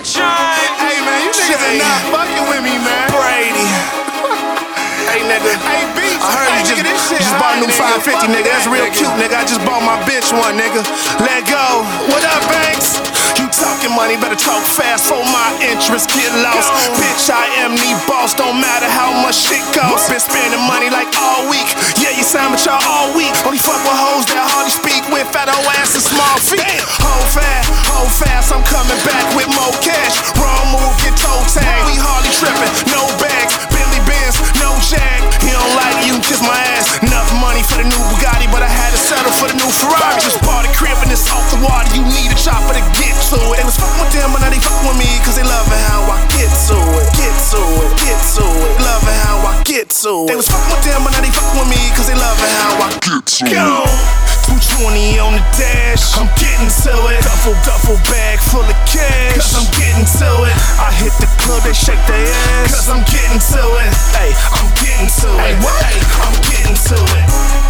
Chain. Hey man, you niggas are not fucking with me, man. Brady. Hey nigga, Hey Beach, I heard you just bought a new 550, nigga. That's real cute, nigga. I just bought my bitch one, nigga. Let go. What up, Banks? You talking money, better talk fast for my interest get lost. Bitch, I am the boss, don't matter how much shit costs. Been spending money like all week. Yeah, you sound with y'all all week. Only fuck with hoes that hardly speak with fat old ass and small feet. Hold fast, I'm coming back with more cash. Wrong move, get toe tag. We hardly tripping, no bags. Billy Benz, no Jag. He don't like it, you can kiss my ass. Enough money for the new Bugatti, but I had to settle for the new Ferrari. Just bought a crib and it's off the water. You need a chopper to get to it. They was fucking with them, but now they fucking with me, cause they loving how I get to it. Get to it, get to it. Loving how I get to it. They was fucking with them, but now they fucking with me, cause they loving how I get to it. 220 on the dash, I'm getting to it. Duffel bag full of cash, cause I'm getting to it. I hit the club, they shake their ass, cause I'm getting to it. Hey, I'm getting to it. Hey, I'm getting to it.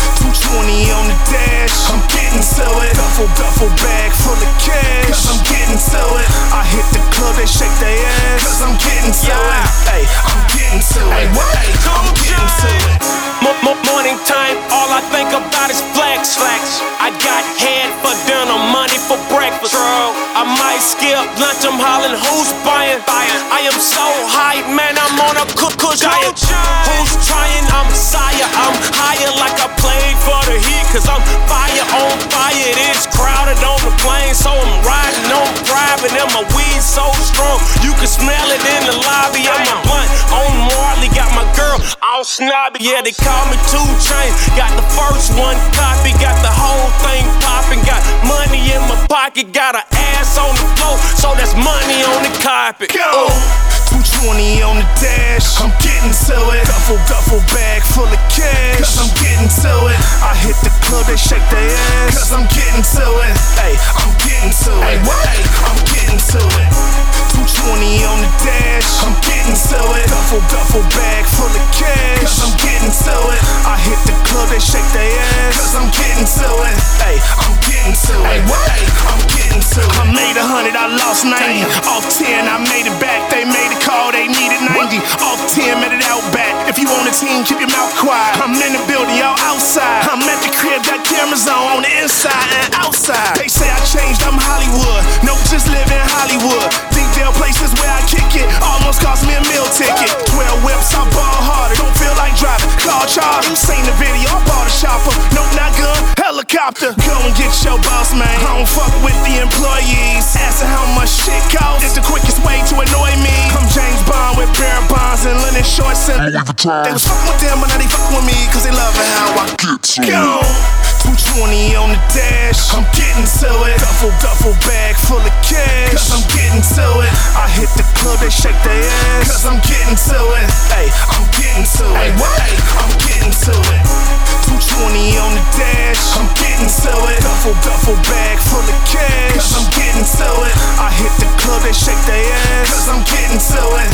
220 on the dash, I'm getting to it. Duffel bag full of cash, cause I'm getting to it. I hit the club, they shake their ass, cause I'm getting to it. Hey, I'm getting to it. Hey, I'm getting to it. Morning time, all I think about is flex. I got head for dinner, money for breakfast. I might skip lunch, I'm hollering, who's buying? I am so hype, man, I'm on a cook diet. Who's trying? I'm sire, I'm higher like I played for the Heat, cause I'm fire on fire. It is crowded on the plane, so I'm riding on private, and my weed so strong, you can smell it in the lobby. And my blunt on Marley, got my girl all snobby. Yeah, they call me 2 Chainz, got the first one copy, got the whole thing popping, got money in my pocket, got an ass on the floor, so that's money on the carpet. 220 on the dash, I'm getting to it. Duffel bag full of cash, cause I'm getting to it. I hit the club, they shake their ass, cause I'm getting to it. Hey, I'm getting to it. Hey, I'm getting to it. 220 on the dash, I'm getting to it. Duffel bag full of cash, cause I'm getting to it. I hit the club, they shake their ass, cause I'm getting to it. Hey, I'm getting to it. Hey, I'm getting to it. I made 100, I lost 90. Off 10, I made it back. They made a call, they needed 90. Off 10, made it out back. If you on the team, keep your mouth quiet. I'm in the building, y'all outside. I'm at the crib, got cameras on the inside and outside. They say I changed, I'm Hollywood. No, just live in Hollywood. Deep places where I kick it, almost cost me a meal ticket. 12 whips, I ball harder, don't feel like driving. Call Charlie, you seen the video, I bought a chopper. Nope, not gun, helicopter. Go and get your boss, man. I don't fuck with the employees. Asking how much shit costs, it's the quickest way to annoy me. I'm James Bond with bare bonds and linen shorts and Louis Vuitton. They was fucking with them, but now they fucking with me, cause they loving how I get to it. 220 on the dash, I'm getting to it. Duffel bag full of cash, cause I'm getting to it. I hit the club, they shake their ass, cause I'm getting to it. Hey, I'm getting to it. Hey, I'm getting to it. 220 on the dash, I'm getting to it. Duffel bag full of cash, cause I'm getting to it. I hit the club, they shake their ass, cause I'm getting to it.